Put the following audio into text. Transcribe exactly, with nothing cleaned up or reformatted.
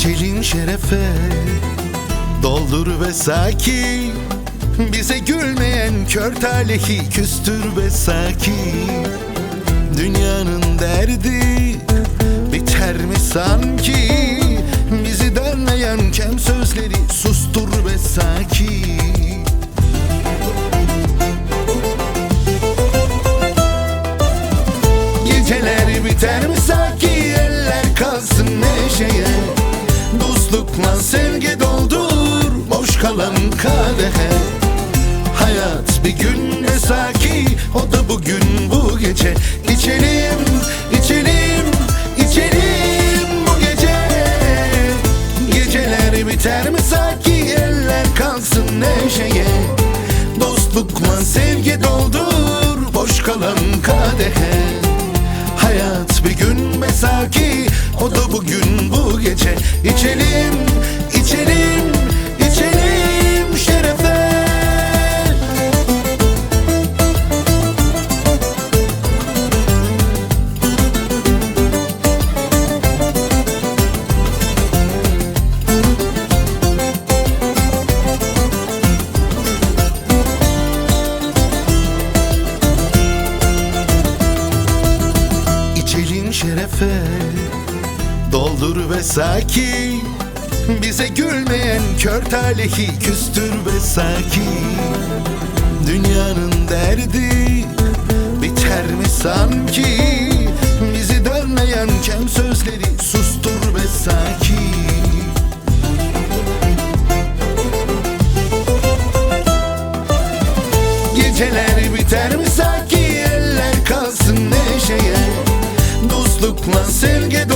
İçelim şerefe, doldur ve sakin. Bize gülmeyen kör talehi küstür ve sakin. Dünyanın derdi biter mi sanki? Bizi darlayan kem sözleri sustur ve sakin. Geceler biter mi sanki? Eller kalsın neşeye. Dostlukla sevgi doldur boş kalan kadehe. Hayat bir gün ve saki, o da bugün bu gece. İçelim, içelim, içelim bu gece. Geceler biter mi saki? Eller kalsın neşeye. Dostlukla sevgi doldur boş kalan kadehe. Hayat bir gün ve saki, o da bugün bu gece. İçelim, içelim, içelim şerefe. İçelim şerefe, doldur ve sakin. Bize gülmeyen kör talehi küstür ve sakin. Dünyanın derdi biter mi sanki? Bizi dönmeyen kem sözleri sustur ve sakin. Geceler biter mi sanki? Eller kalsın neşeye. Dostlukla sevgi